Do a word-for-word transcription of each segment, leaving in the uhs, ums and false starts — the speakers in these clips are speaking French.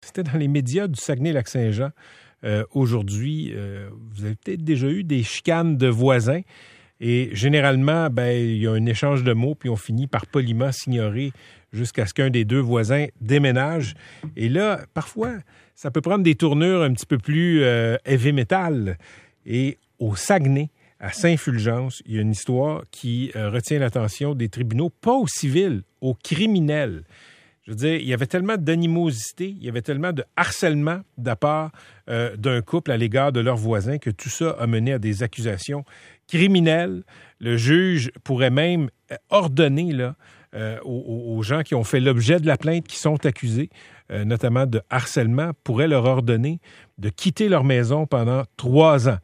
c'était dans les médias du Saguenay-Lac-Saint-Jean. Euh, aujourd'hui, euh, vous avez peut-être déjà eu des chicanes de voisins. Et généralement, ben, il y a un échange de mots, puis on finit par poliment s'ignorer jusqu'à ce qu'un des deux voisins déménage. Et là, parfois, ça peut prendre des tournures un petit peu plus euh, heavy metal. Et au Saguenay, à Saint-Fulgence, il y a une histoire qui euh, retient l'attention des tribunaux, pas aux civils, aux criminels. Je veux dire, il y avait tellement d'animosité, il y avait tellement de harcèlement de la part euh, d'un couple à l'égard de leurs voisins que tout ça a mené à des accusations criminelles. Le juge pourrait même ordonner là, euh, aux, aux gens qui ont fait l'objet de la plainte, qui sont accusés, euh, notamment de harcèlement, pourrait leur ordonner de quitter leur maison pendant trois ans.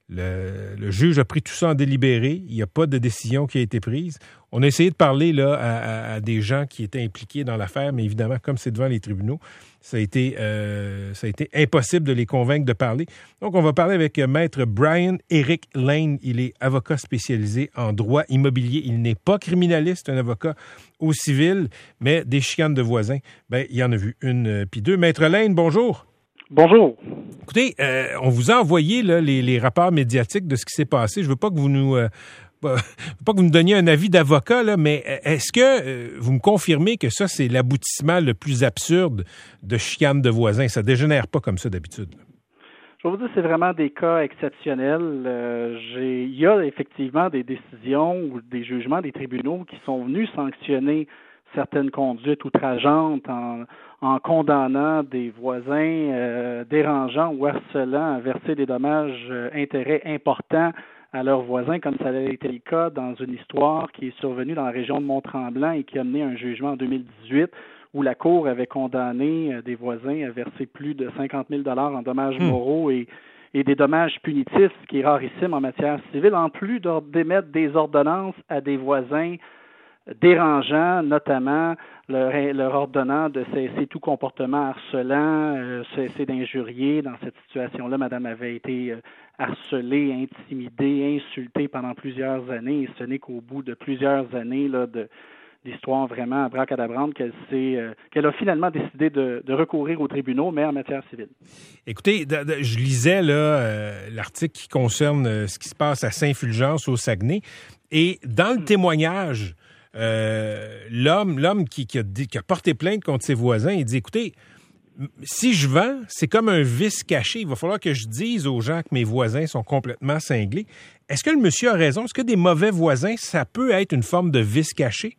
Le, le juge a pris tout ça en délibéré. Il n'y a pas de décision qui a été prise. On a essayé de parler là, à, à, à des gens qui étaient impliqués dans l'affaire, mais évidemment, comme c'est devant les tribunaux, ça a été, euh, ça a été impossible de les convaincre de parler. Donc, on va parler avec Maître Brian Eric Lane. Il est avocat spécialisé en droit immobilier. Il n'est pas criminaliste, un avocat au civil, mais des chicanes de voisins, ben, il y en a vu une puis deux. Maître Lane, bonjour. Bonjour. Écoutez, euh, on vous a envoyé là, les, les rapports médiatiques de ce qui s'est passé. Je veux pas que vous nous, euh, pas que vous nous donniez un avis d'avocat, là, mais est-ce que euh, vous me confirmez que ça, c'est l'aboutissement le plus absurde de chicanes de voisins? Ça dégénère pas comme ça d'habitude. Je vais vous dire, c'est vraiment des cas exceptionnels. Euh, j'ai, il y a effectivement des décisions ou des jugements des tribunaux qui sont venus sanctionner certaines conduites outrageantes en, en condamnant des voisins euh, dérangeants ou harcelants à verser des dommages euh, intérêts importants à leurs voisins, comme ça a été le cas dans une histoire qui est survenue dans la région de Mont-Tremblant et qui a mené à un jugement en deux mille dix-huit où la Cour avait condamné euh, des voisins à verser plus de cinquante mille dollars en dommages mmh. moraux et, et des dommages punitifs, ce qui est rarissime en matière civile, en plus d'émettre des ordonnances à des voisins dérangeants, notamment leur, leur ordonnant de cesser tout comportement harcelant, euh, cesser d'injurier. Dans cette situation-là, madame avait été euh, harcelée, intimidée, insultée pendant plusieurs années, et ce n'est qu'au bout de plusieurs années là, de d'histoire vraiment abracadabrante qu'elle s'est, euh, qu'elle a finalement décidé de, de recourir aux tribunaux, mais en matière civile. Écoutez, de, de, je lisais là euh, l'article qui concerne euh, ce qui se passe à Saint-Fulgence, au Saguenay, et dans le mmh. témoignage, Euh, l'homme, l'homme qui, qui, a, qui a porté plainte contre ses voisins, il dit, écoutez, si je vends, c'est comme un vice caché. Il va falloir que je dise aux gens que mes voisins sont complètement cinglés. Est-ce que le monsieur a raison? Est-ce que des mauvais voisins, ça peut être une forme de vice caché?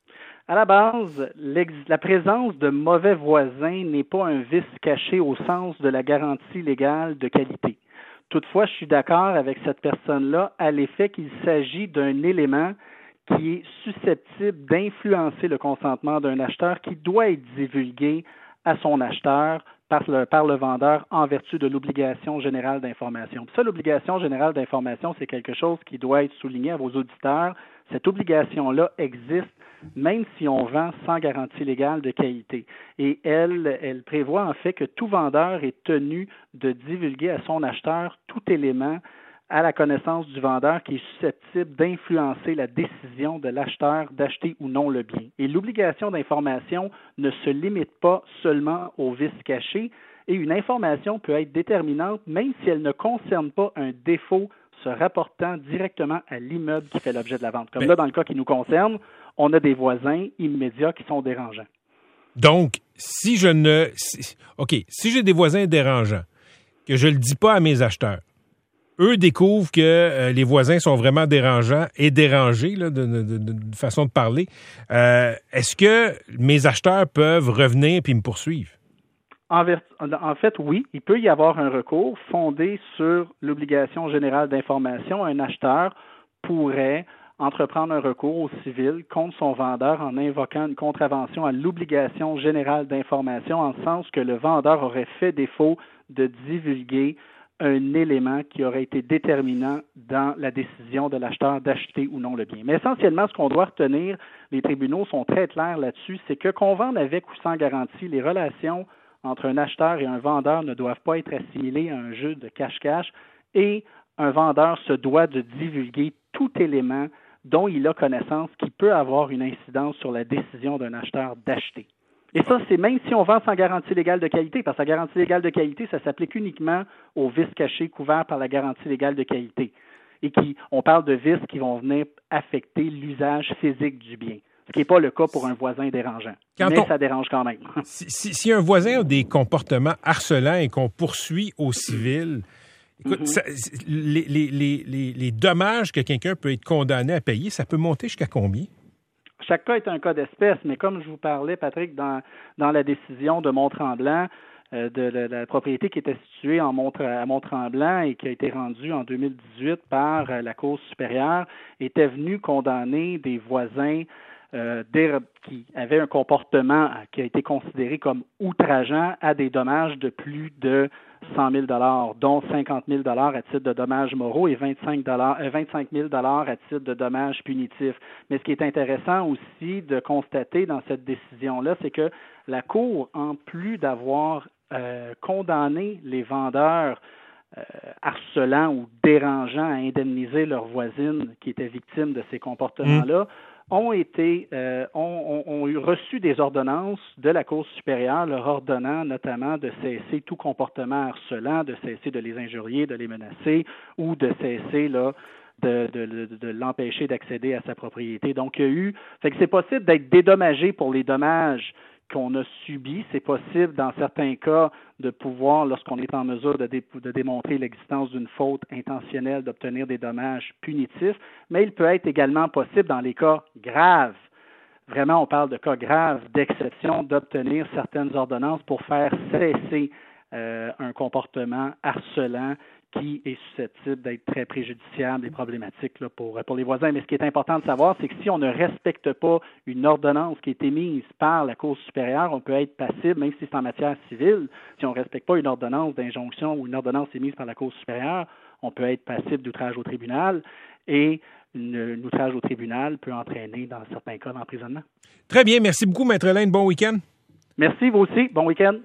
À la base, la présence de mauvais voisins n'est pas un vice caché au sens de la garantie légale de qualité. Toutefois, je suis d'accord avec cette personne-là à l'effet qu'il s'agit d'un élément qui est susceptible d'influencer le consentement d'un acheteur qui doit être divulgué à son acheteur par le, par le vendeur en vertu de l'obligation générale d'information. Puis ça, l'obligation générale d'information, c'est quelque chose qui doit être souligné à vos auditeurs. Cette obligation-là existe même si on vend sans garantie légale de qualité. Et elle, elle prévoit en fait que tout vendeur est tenu de divulguer à son acheteur tout élément à la connaissance du vendeur qui est susceptible d'influencer la décision de l'acheteur d'acheter ou non le bien. Et l'obligation d'information ne se limite pas seulement au vice caché et une information peut être déterminante même si elle ne concerne pas un défaut se rapportant directement à l'immeuble qui fait l'objet de la vente. Comme là, dans le cas qui nous concerne, on a des voisins immédiats qui sont dérangeants. Donc, si je ne... Si, OK, si j'ai des voisins dérangeants, que je ne le dis pas à mes acheteurs, eux découvrent que euh, les voisins sont vraiment dérangeants et dérangés là, de, de, de, de façon de parler. Euh, est-ce que mes acheteurs peuvent revenir puis me poursuivre? En, ver- en fait, oui, il peut y avoir un recours fondé sur l'obligation générale d'information. Un acheteur pourrait entreprendre un recours au civil contre son vendeur en invoquant une contravention à l'obligation générale d'information, en ce sens que le vendeur aurait fait défaut de divulguer un élément qui aurait été déterminant dans la décision de l'acheteur d'acheter ou non le bien. Mais essentiellement, ce qu'on doit retenir, les tribunaux sont très clairs là-dessus, c'est que qu'on vende avec ou sans garantie, les relations entre un acheteur et un vendeur ne doivent pas être assimilées à un jeu de cache-cache et un vendeur se doit de divulguer tout élément dont il a connaissance qui peut avoir une incidence sur la décision d'un acheteur d'acheter. Et ça, c'est même si on vend sans garantie légale de qualité, parce que la garantie légale de qualité, ça s'applique uniquement aux vices cachés couverts par la garantie légale de qualité. Et qui, on parle de vices qui vont venir affecter l'usage physique du bien. Ce qui n'est pas le cas pour un voisin dérangeant. Quand mais on... ça dérange quand même. si, si, si un voisin a des comportements harcelants et qu'on poursuit au civil, écoute, mm-hmm. ça, les, les, les, les, les dommages que quelqu'un peut être condamné à payer, ça peut monter jusqu'à combien? Chaque cas est un cas d'espèce, mais comme je vous parlais, Patrick, dans, dans la décision de Mont-Tremblant, euh, de la, la propriété qui était située en Mont, à Mont-Tremblant et qui a été rendue en deux mille dix-huit par euh, la Cour supérieure, était venue condamner des voisins euh, des, qui avaient un comportement qui a été considéré comme outrageant à des dommages de plus de cent mille dollars, dont cinquante mille dollars à titre de dommages moraux et vingt-cinq mille dollars à titre de dommages punitifs. Mais ce qui est intéressant aussi de constater dans cette décision-là, c'est que la Cour, en plus d'avoir euh, condamné les vendeurs euh, harcelants ou dérangeants à indemniser leurs voisines qui étaient victimes de ces comportements-là, mmh. ont été euh, ont, ont, ont reçu des ordonnances de la Cour supérieure, leur ordonnant notamment de cesser tout comportement harcelant, de cesser de les injurier, de les menacer ou de cesser là de, de, de, de l'empêcher d'accéder à sa propriété. Donc, il y a eu... Fait que c'est possible d'être dédommagé pour les dommages qu'on a subis. C'est possible, dans certains cas, de pouvoir, lorsqu'on est en mesure de, dé, de démontrer l'existence d'une faute intentionnelle, d'obtenir des dommages punitifs, mais il peut être également possible, dans les cas graves, vraiment on parle de cas graves, d'exception, d'obtenir certaines ordonnances pour faire cesser euh, un comportement harcelant qui est susceptible d'être très préjudiciable et problématique là, pour, pour les voisins. Mais ce qui est important de savoir, c'est que si on ne respecte pas une ordonnance qui a été mise par la Cour supérieure, on peut être passible, même si c'est en matière civile, si on ne respecte pas une ordonnance d'injonction ou une ordonnance émise par la Cour supérieure, on peut être passible d'outrage au tribunal et une, une outrage au tribunal peut entraîner, dans certains cas, d'emprisonnement. Très bien. Merci beaucoup, Maître Lane. Bon week-end. Merci, vous aussi. Bon week-end.